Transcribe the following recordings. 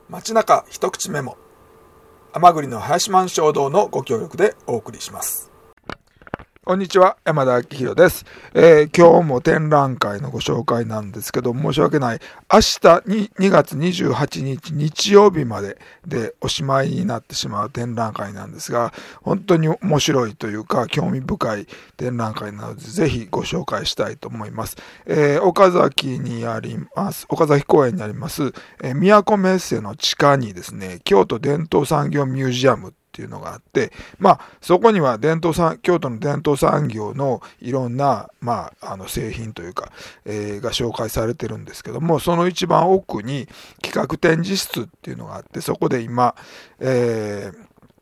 街中一口メモ、甘栗の林満衝動のご協力でお送りします。こんにちは、山田明宏です。今日も展覧会のご紹介なんですけど、申し訳ない。明日に2月28日日曜日まででおしまいになってしまう展覧会なんですが、本当に面白いというか興味深い展覧会なので、ぜひご紹介したいと思います。岡崎にあります、岡崎公園にあります、都メッセの地下にですね、京都伝統産業ミュージアムっていうのがあって、そこには京都の伝統産業のいろんな、製品というか、が紹介されてるんですけども、その一番奥に企画展示室っていうのがあって、そこで今、It's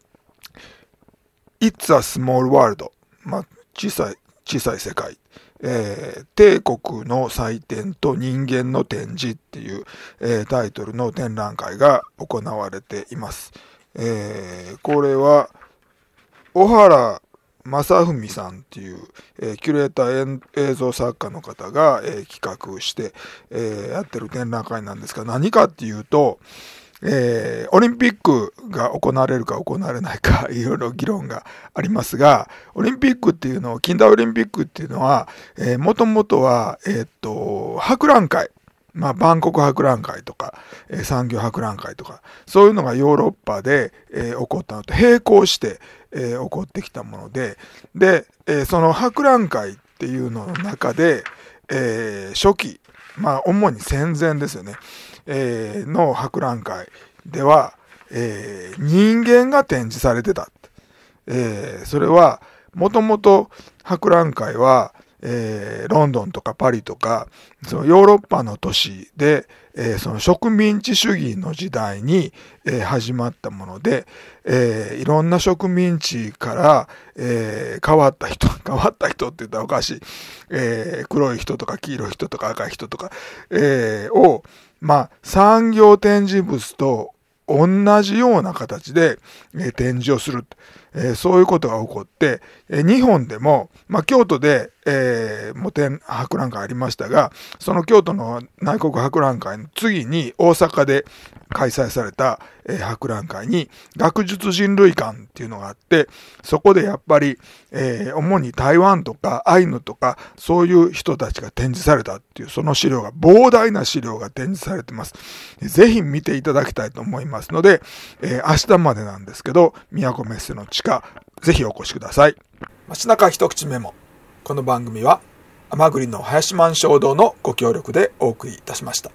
a Small World、小さい世界、帝国の祭典と人間の展示っていう、タイトルの展覧会が行われています。これは小原正文さんっていう、キュレーター映像作家の方が、企画して、やってる展覧会なんですが、何かっていうと、オリンピックが行われるか行われないかいろいろ議論がありますが、オリンピックっていうのを、近代オリンピックっていうのは、もともとは、博覧会、万国博覧会とか、産業博覧会とか、そういうのがヨーロッパで、起こったのと並行して、起こってきたもので、その博覧会っていうのの中で、初期、主に戦前ですよね、の博覧会では、人間が展示されてた。それは、もともと博覧会は、ロンドンとかパリとか、そのヨーロッパの都市で、その植民地主義の時代に、始まったもので、いろんな植民地から、変わった人って言ったらおかしい、黒い人とか黄色い人とか赤い人とか、を、産業展示物と同じような形で、展示をする。そういうことが起こって、日本でも、京都で、博覧会ありましたが、その京都の内国博覧会の次に大阪で開催された、博覧会に学術人類館っていうのがあって、そこでやっぱり、主に台湾とかアイヌとかそういう人たちが展示されたっていう、その資料が、膨大な資料が展示されてます。ぜひ見ていただきたいと思いますので、明日までなんですけど、都メッセの地下、ぜひお越しください。街中一口メモ。この番組は甘栗の林満衝動のご協力でお送りいたしました。